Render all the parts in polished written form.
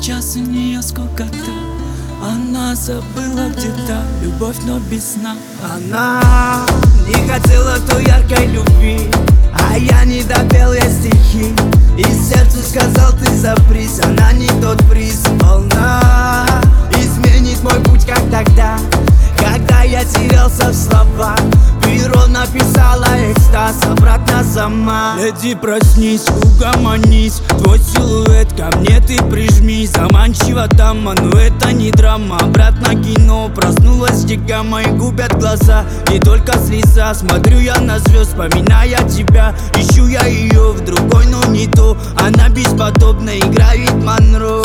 Сейчас у нее сколько-то, она забыла где-то любовь, но без сна. Она не хотела той яркой любви, а я не допел ей стихи. И сердцу сказал: ты запрись, она не тот приз. Волна изменит мой путь, как тогда, когда я терялся в словах. Перо написала экстаз, обратно сама. Леди, проснись, угомонись, твой силуэт ко мне ты прижмись. Заманчиво дама, но это не драма. Обратно кино, проснулась дико, мои губят глаза. Не только слеза, смотрю я на звезд, вспоминая тебя. Ищу я ее в другой, но не то. Она бесподобна, играет Монро.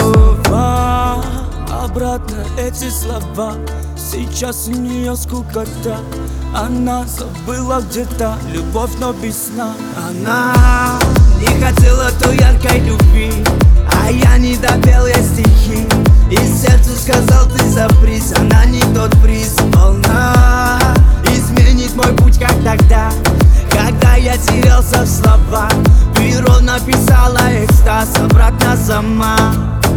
Обратно эти слова, сейчас у нее скукота. Она забыла где-то любовь, но без сна. Она не хотела той яркой любви, а я не допел ей стихи. И сердцу сказал: ты запрись, она не тот приз. Волна изменит мой путь, как тогда, когда я терялся в словах. Перо написала экстаз, обратно сама.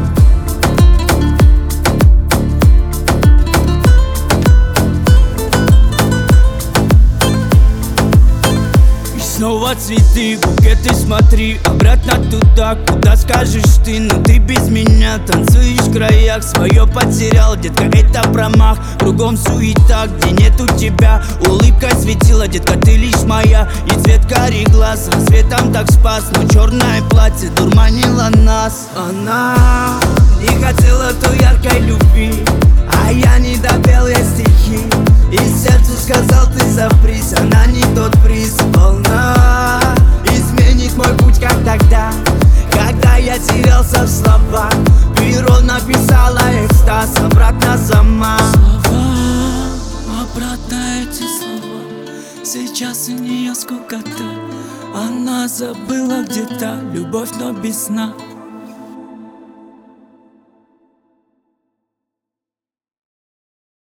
Снова цветы, букеты, смотри обратно туда, куда скажешь ты. Но ты без меня танцуешь в краях, свое потерял, детка, это промах. Кругом суета, где нету тебя, улыбка светила, детка, ты лишь моя. И цвет карих глаз рассветом так спас, но черное платье дурманило нас. Она не хотела той яркой любви, а я не допел ей стихи. И сердцу сказал: ты запрись, она не тот приз. Волна изменит мой путь, как тогда, когда я терялся в словах. Перо написала экстаз, обратно сама. Слова, обратно эти слова, сейчас у нее сколько-то. Она забыла где-то любовь, но без сна.